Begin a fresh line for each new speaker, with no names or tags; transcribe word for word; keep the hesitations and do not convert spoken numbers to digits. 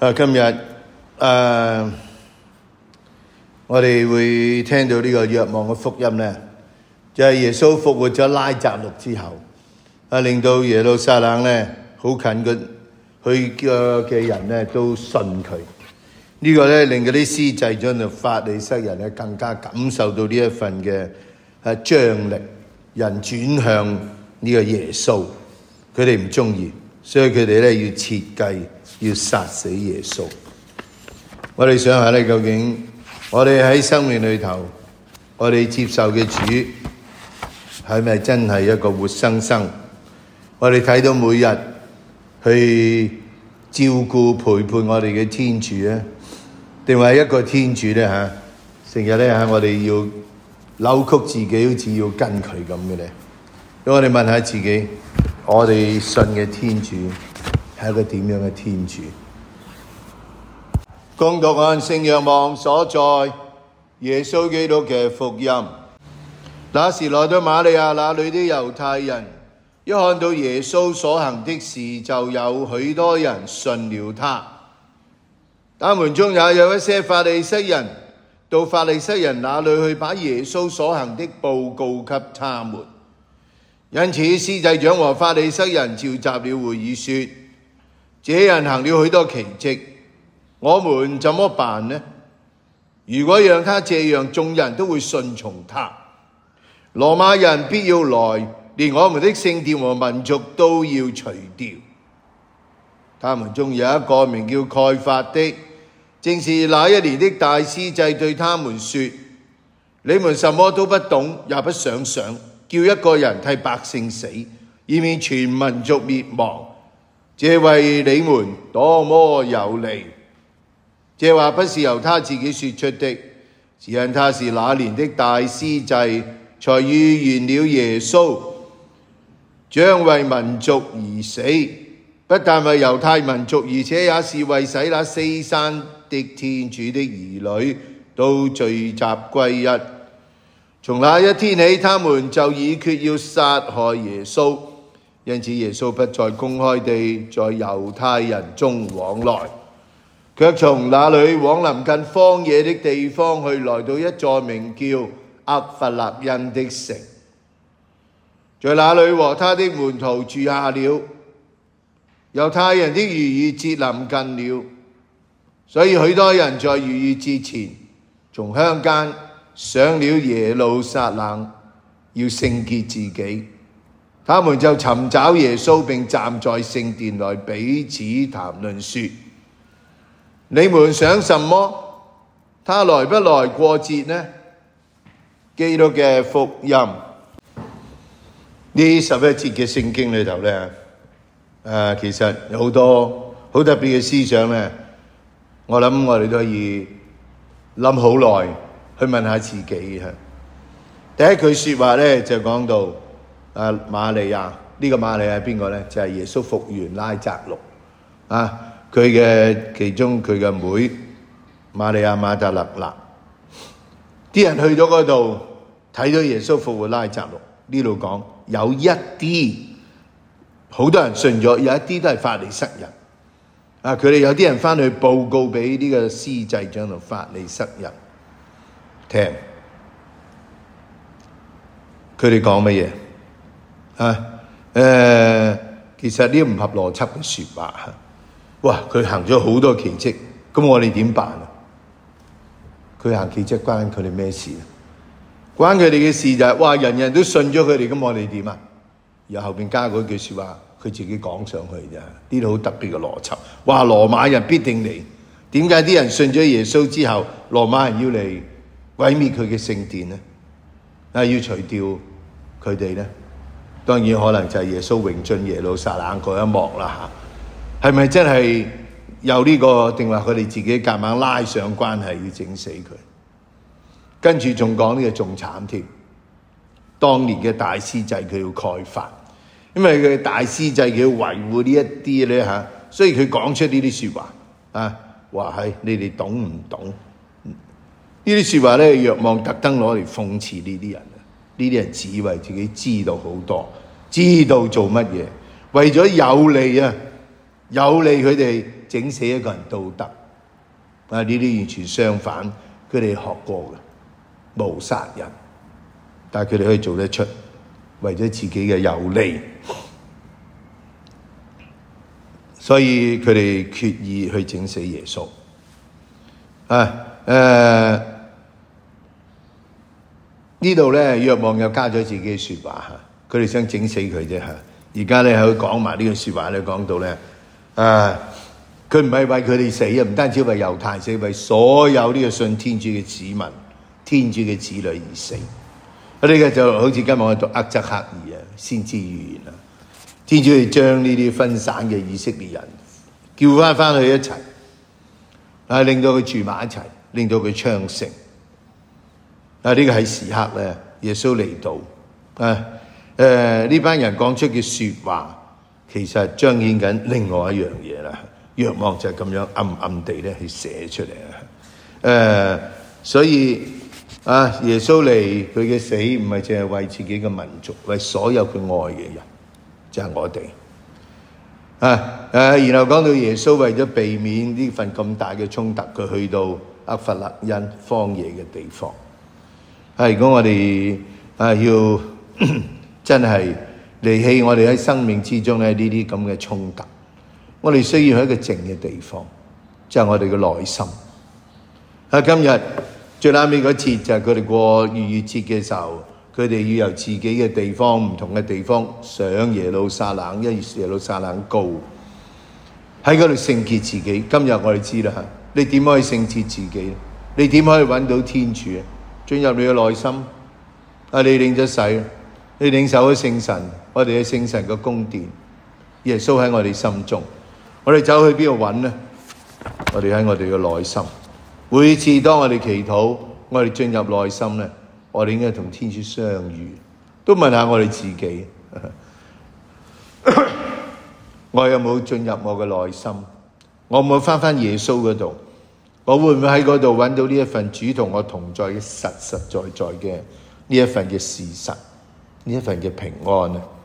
啊，今日誒、呃，我哋會聽到呢個若望嘅福音咧，就係、是、耶穌復活咗拉匝祿之後，啊，令到耶路撒冷咧好近嘅去嘅嘅人咧都信佢。呢、這個咧令嗰啲司祭長同法利塞人咧更加感受到呢一份嘅誒張力，人轉向呢個耶穌，佢哋唔中意，所以佢哋咧要設計要殺死耶穌。我哋想下咧，究竟我哋喺生命裏頭，我哋接受嘅主係咪真係一個活生生？我哋睇到每日去照顧陪伴我哋嘅天主咧，定係一個天主咧吓，成日咧吓我哋要扭曲自己，好似要跟佢咁嘅咧。咁我哋問下自己，我哋信嘅天主係一個點樣嘅天主？恭讀按聖若望所在耶穌基督嘅福音。那時來到瑪利亞那裏的猶太人，一看到耶穌所行的事，就有許多人信了他。他們中也有一些法利塞人，到法利塞人那裏去，把耶穌所行的報告給他們。因此司祭長和法利塞人召集了會議，說：這人行了許多奇蹟，我們怎麼辦呢？如果讓他這樣，眾人都會順從他。羅馬人必要來，連我們的聖殿和民族都要除掉。他們中有一個名叫蓋法的，正是那一年的大司祭，對他們說：你們什麼都不懂，也不想想，叫一個人替百姓死，以免全民族滅亡，這為你們多麼有利。這話不是由他自己說出的，是因他是那年的大司祭，才預言了耶穌將為民族而死，不但為猶太民族，而且也是為使那四散的天主的兒女都聚集歸一。從那一天起，他們就議決要殺害耶穌，因此耶穌不再公開地在猶太人中往來，卻從那裏往臨近荒野的地方去，來到一座名叫厄弗辣因的城，在那裏和他的門徒住下了。猶太人的逾越節臨近了，所以許多人在逾越節前從鄉間上了耶路撒冷，要聖潔自己。他們就尋找耶穌，並站在聖殿內彼此談論說：你們想什麼？他來不來過節呢？基督嘅福音，呢十一節嘅聖經裏頭咧，誒，其實有好多好特別嘅思想咧。我諗我哋都可以諗好耐去問下自己嚇。第一句説話咧就講到啊，瑪利亞，呢個瑪利亞係邊個咧？就係耶穌復原拉匝祿啊，佢嘅其中佢嘅妹瑪利亞瑪達肋納。啲人去咗嗰度睇到耶穌復活拉匝祿，呢度講有一啲好多人信咗，有一啲都係法利塞人啊。佢哋有啲人翻去報告俾呢個司祭長同法利塞人聽，佢哋講乜嘢啊？誒、呃，其實呢唔合邏輯嘅説話嚇。哇！佢行咗好多奇蹟，咁我哋點辦啊？佢行奇蹟關佢哋咩事啊？關佢哋嘅事就係、是、哇，人人都信咗佢哋，咁我哋點啊？然後後邊加嗰句説話，佢自己講上去咋？呢度好特別嘅邏輯。哇！羅馬人必定嚟，點解啲人信咗耶穌之後，羅馬人要嚟毀滅佢嘅聖殿呢？啊，要除掉佢哋呢？當然可能就係耶穌榮進耶路撒冷嗰一幕啦嚇。係咪真係有呢、這個？定話佢哋自己夾硬拉上關係要整死佢？跟住仲講呢個仲慘添。當年嘅大司祭佢要蓋法，因為佢大司祭佢要維護呢一啲咧嚇，所以佢講出呢啲説話啊，話係你哋懂唔懂？呢啲説話咧，若望特登攞嚟諷刺呢啲人啊！呢啲人自以為自己知道好多，知道做乜嘢，為咗有利啊！ 有利佢哋整死一個人道德。啊！呢啲完全相反，佢哋學過嘅無殺人，但係佢哋可以做得出，為咗自己嘅有利，所以佢哋決意去整死耶穌。啊誒，呢度咧，若望又加咗自己嘅説話嚇，佢哋想整死佢啫嚇。而家咧喺度講埋呢個説話咧，講到咧啊。佢唔係為佢哋死啊，唔單止為猶太死，為所有呢個信天主嘅子民、天主嘅子女而死。呢個就好似今日我讀厄則克耳啊，先知預言啊，天主係將呢啲分散嘅以色列人叫翻翻去一齊，啊，令到佢住埋一齊，令到佢昌盛。啊，呢個係時刻咧，耶穌嚟到啊，誒呢班人講出嘅説話，其實彰顯緊另外一樣嘢啦。若望就係咁樣暗暗地咧去寫出嚟啊！誒、呃，所以啊，耶穌嚟佢嘅死唔係淨係為自己嘅民族，為所有佢愛嘅人，就係、是、我哋啊！誒、啊，然後講到耶穌為咗避免呢份咁大嘅衝突，佢去到厄弗辣因荒野嘅地方。啊，如果我哋啊要真係離棄我哋喺生命之中咧呢啲咁嘅衝突。我哋需要喺一個靜嘅地方，即係我哋嘅內心。啊，今日最後尾嗰節就係佢哋過逾越節嘅時候，佢哋要由自己嘅地方、唔同嘅地方上耶路撒冷，因為耶路撒冷高，喺嗰度聖潔自己。今日我哋知啦，你點可以聖潔自己？你點可以揾到天主？進入你嘅內心。啊，你領咗洗，你領受咗聖神，我哋嘅聖神嘅宮殿，耶穌喺我哋心中。我哋走去邊度揾呢？我哋喺我哋嘅內心。每次當我哋祈禱，我哋進入內心咧，我哋應該同天主相遇。都問下我哋自己，我有冇進入我嘅內心？我有冇翻翻耶穌嗰度？我會唔會喺嗰度揾到呢一份主同我同在嘅實實在在嘅呢一份嘅事實，呢一份嘅平安呢？